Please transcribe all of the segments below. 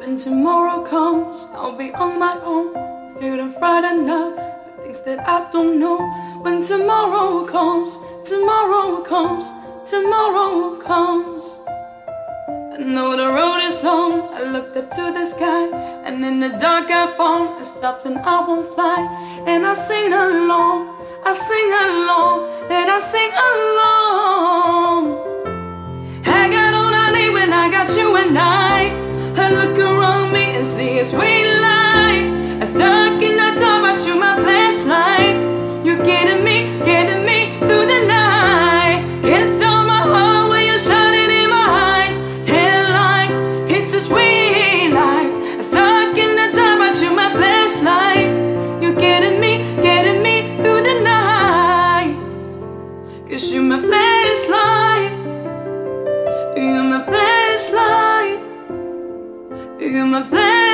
When tomorrow comes, I'll be on my own, feeling frightened of the things that I don't know. When tomorrow comes, tomorrow comes, tomorrow comes. I know the road is long, I looked up to the sky, and in the dark I found I stopped and I won't fly. And I sing along, I sing along, and I sing along. I got all I need when I got you and I look around me and see a sweet light. I'm stuck in the dark, but you my flashlight. You're getting me through the night. Can't stop my heart when you're shining in my eyes. Headlight, it's a sweet light. I'm stuck in the dark, but you my flashlight. You're getting me through the night. 'Cause you're my flashlight. You're my flashlight. You're my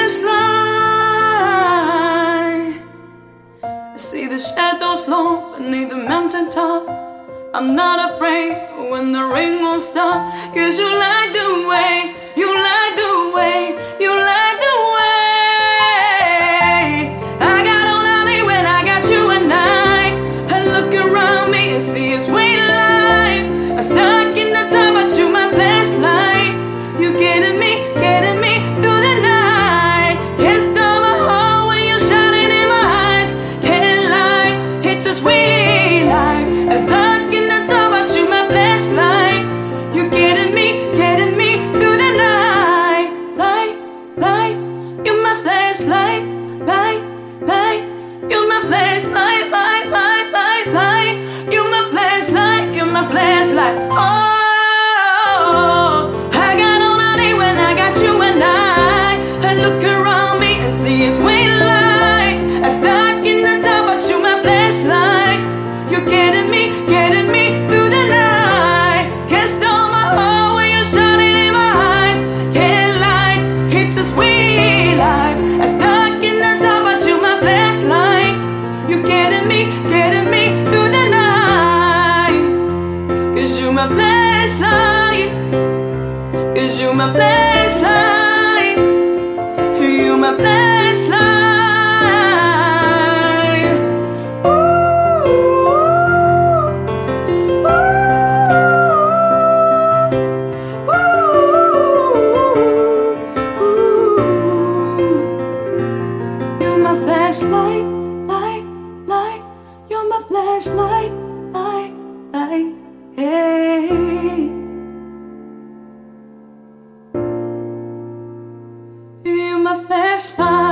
flashlight. I see the shadows long beneath the mountaintop. I'm not afraid when the rain won't stop. 'Cause you light the way, you light the way, you light the way. I got all I need when I got you and I look around me and see a sweet light. I'm stuck in the dark, but you my flashlight. You're getting me through the night. Can't stop my heart when you're shining in my eyes. Headlight, it's a sweet light. I'm stuck in the dark, but you my flashlight. You're getting me through the night. Light, light, you're my flashlight. Light, light, you're my flashlight. Light, light, light, light, you're my flashlight. You're my flashlight. Oh, I got all I need when I got you and I look around me and see a sweet light. I'm stuck in the dark, but you my flashlight. You're getting me through the night. Can't stop my heart when you're shining in my eyes. Headlight, it's a sweet light. I'm stuck in the dark, but you my flashlight. You're getting me through the night. 'Cause you my flashlight. 'Cause you my flashlight. You my flashlight. Ooh, ooh, ooh. You're my flashlight, light, light. You're my flashlight, light, light. Hey. You're my flashlight.